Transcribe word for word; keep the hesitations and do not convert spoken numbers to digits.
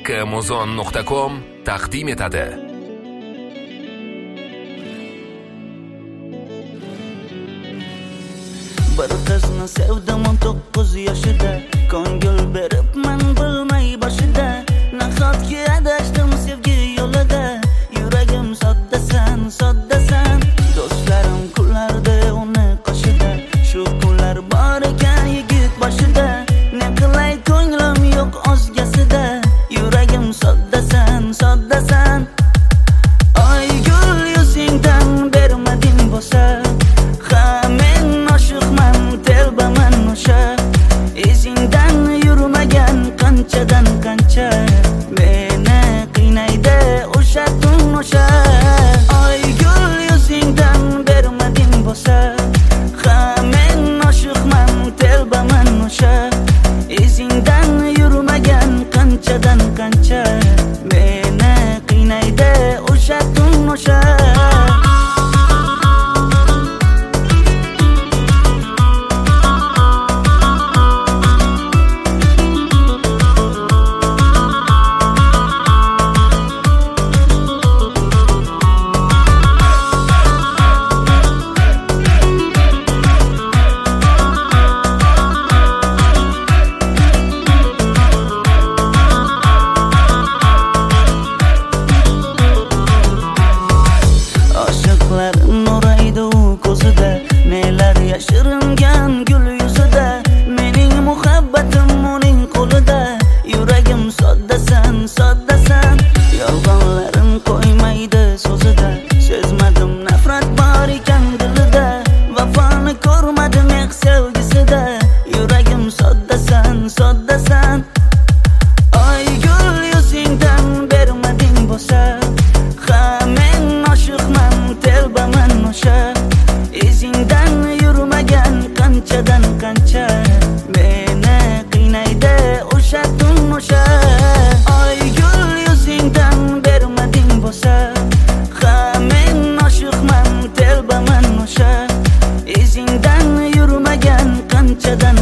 Kamuzon nuqta com taqdim etadi. Bir qizni sevdim o'n to'qqiz yoshida, ko'ngil beribman bilmay boshida. Nahotki adashdim sevgi yo'lida, yuragim soddasan, soddasan. Do'stlarim kulardi uni qoshida, shu kunlar bor ekan yigit boshida. Ne qilay ko'nglim yo'q o'zgasida, yuragim soddasan, soddasan. Ay gul yuzingdan bermading bo'lsa, ha men oshiqman, telbaman o'sha. Izingdan yurmagan qanchadan qancha, meni qiynaydi o'sha tun o'sha. Ay gul yuzingdan bermading bo'lsa, ha men oshiqman, telbaman o'sha. Izingdan yurmagan qanchadan qancha, meni qiynaydi o'sha tun o'sha. Neler yashiringan gul yuzida, mening muhabbatim uning qo'lida. Yuragim soddasan, soddasan. Yolg'onlarim qo'ymaydi so'zida, sezmadim nafrat bor ekan dilida. Vafoni ko'rmadim ex sevgisida, yuragim soddasan, soddasan. Ay gul yuzingdan bermading bo'lsa, ha men oshiqman, telbaman o'sha. Izingdan yurmagan qanchadan qancha, meni qiynaydi o'sha tun o'sha. Ay gul yuzingdan bermading bo'lsa, ha men oshiqman, telbaman o'sha. Izingdan yurmagan qanchadan